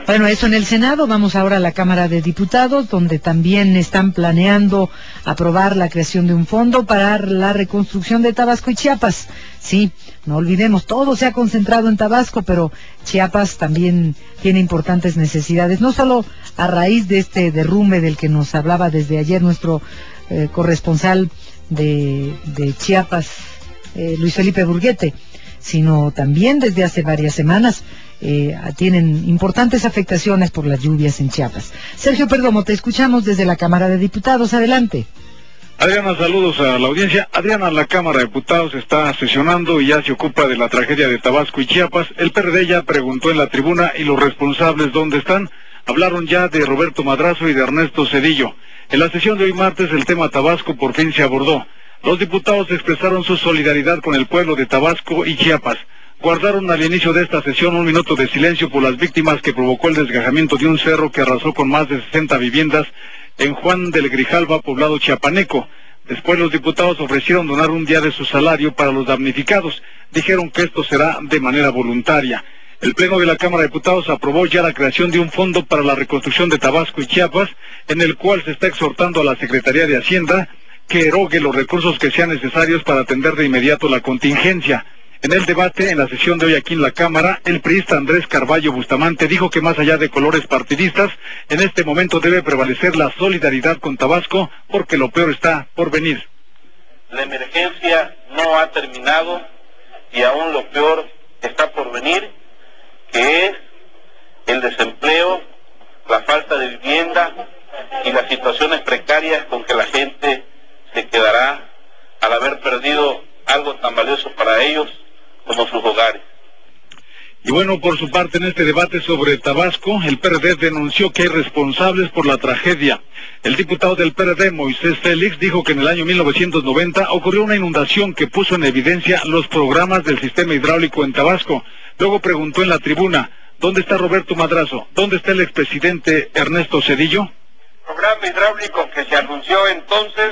Bueno, eso en el Senado. Vamos ahora a la Cámara de Diputados, donde también están planeando aprobar la creación de un fondo para la reconstrucción de Tabasco y Chiapas. Sí, no olvidemos, todo se ha concentrado en Tabasco, pero Chiapas también tiene importantes necesidades, no solo a raíz de este derrumbe del que nos hablaba desde ayer nuestro corresponsal de Chiapas, Luis Felipe Burguete, sino también desde hace varias semanas. Tienen importantes afectaciones por las lluvias en Chiapas. Sergio Perdomo, te escuchamos desde la Cámara de Diputados. Adelante. Adriana, saludos a la audiencia. Adriana, la Cámara de Diputados está sesionando y ya se ocupa de la tragedia de Tabasco y Chiapas. El PRD ya preguntó en la tribuna y los responsables dónde están. Hablaron ya de Roberto Madrazo y de Ernesto Zedillo. En la sesión de hoy martes el tema Tabasco por fin se abordó. Los diputados expresaron su solidaridad con el pueblo de Tabasco y Chiapas. Guardaron al inicio de esta sesión un minuto de silencio por las víctimas que provocó el desgajamiento de un cerro que arrasó con más de 60 viviendas en Juan del Grijalva, poblado chiapaneco. Después los diputados ofrecieron donar un día de su salario para los damnificados. Dijeron que esto será de manera voluntaria. El Pleno de la Cámara de Diputados aprobó ya la creación de un fondo para la reconstrucción de Tabasco y Chiapas, en el cual se está exhortando a la Secretaría de Hacienda que erogue los recursos que sean necesarios para atender de inmediato la contingencia. En el debate, en la sesión de hoy aquí en la Cámara, el priista Andrés Carballo Bustamante dijo que más allá de colores partidistas, en este momento debe prevalecer la solidaridad con Tabasco, porque lo peor está por venir. La emergencia no ha terminado y aún lo peor está por venir, que es el desempleo, la falta de vivienda y las situaciones precarias con que la gente se quedará al haber perdido algo tan valioso para ellos como sus hogares. Y bueno, por su parte, en este debate sobre Tabasco, el PRD denunció que hay responsables por la tragedia. El diputado del PRD, Moisés Félix, dijo que en el año 1990 ocurrió una inundación que puso en evidencia los programas del sistema hidráulico en Tabasco. Luego preguntó en la tribuna, ¿dónde está Roberto Madrazo? ¿Dónde está el expresidente Ernesto Zedillo? El programa hidráulico que se anunció entonces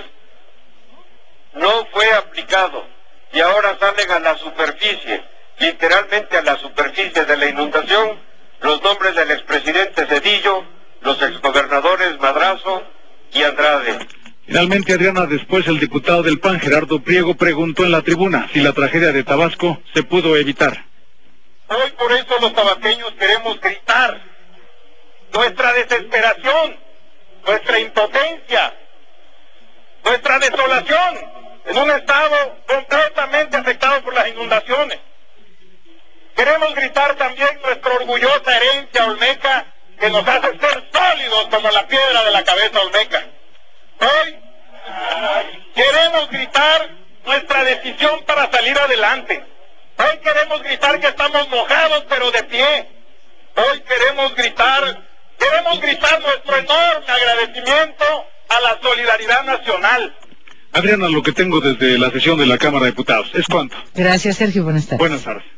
no fue aplicado y ahora salen a la superficie, literalmente a la superficie de la inundación, los nombres del expresidente Zedillo, los exgobernadores Madrazo y Andrade. Finalmente, Adriana, después el diputado del PAN, Gerardo Priego, preguntó en la tribuna si la tragedia de Tabasco se pudo evitar. Hoy por eso los tabasqueños queremos gritar nuestra desesperación, nuestra impotencia, nuestra desolación en un estado completamente afectado por las inundaciones. Queremos gritar también nuestra orgullosa herencia olmeca que nos hace ser sólidos como la piedra de la cabeza olmeca. Hoy queremos gritar nuestra decisión para salir adelante. Hoy queremos gritar que estamos mojados pero de pie. Hoy queremos gritar nuestro enorme agradecimiento a la solidaridad nacional. Adriana, lo que tengo desde la sesión de la Cámara de Diputados es cuanto. Gracias, Sergio. Buenas tardes. Buenas tardes.